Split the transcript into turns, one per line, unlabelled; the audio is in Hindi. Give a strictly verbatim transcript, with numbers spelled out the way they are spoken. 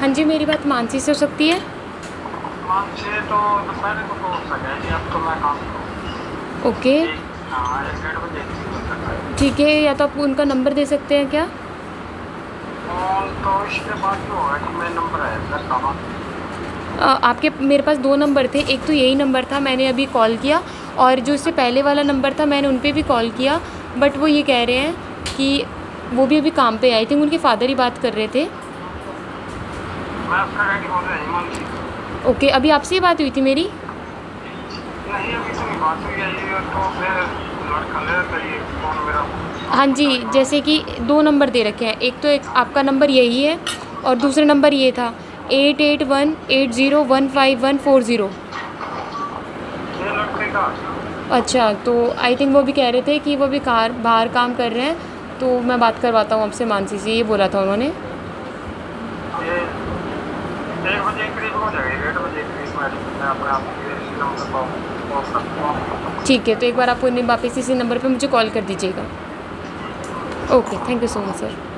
हाँ जी, मेरी बात मानसी से हो सकती है?
मानसी तो दोपहर को तो हो सके जी, अब तो मैं काम करूँ।
ओके,
एक हाँ, एक डेढ़ बजे तक है।
ठीक है, या तो आप उनका नंबर दे सकते हैं क्या?
फ़ोन तो इसके बाद जो होगा जी, मेरा नंबर है दस का।
अ, आपके मेरे पास दो नंबर थे, एक तो यही नंबर था, मैंने अभी कॉल किया, और जो इससे पहले वाला नंबर था मैंने उन पे भी कॉल किया, बट वो ये कह रहे हैं कि वो भी अभी काम पे आई थिंक उनके फादर ही बात कर रहे थे।
मैं उसका डैडी बोल रहा हूँ, हिमांशु।
ओके, अभी आपसे ही बात हुई थी मेरी?
नहीं, अभी तो नहीं बात हुई है ये, तो फिर लड़का ले करिए फ़ोन मेरा।
हाँ
आपको
जी,
चाहिए हो?
जैसे कि दो नंबर दे रखे हैं, एक तो एक आपका नंबर यही है और
हाँ
दूसरा
जी।
नंबर ये था, eight eight one eight zero one five one four zero.
ये लड़के का।
अच्छा, तो आई थिंक वो भी कह रहे थे कि वो भी कार बाहर काम कर रहे हैं, तो मैं बात करवाता हूँ आपसे मानसी से, ये बोला था उन्होंने।
ये एक बजे के करीब हो जाएगा, डेढ़ बजे के करीब मैं मैं अपने आप के इसी नंबर पर कॉल करता हूँ।
ठीक है, तो एक बार आप उन्हें वापस इसी नंबर पे मुझे कॉल कर दीजिएगा। Okay, thank you so much sir.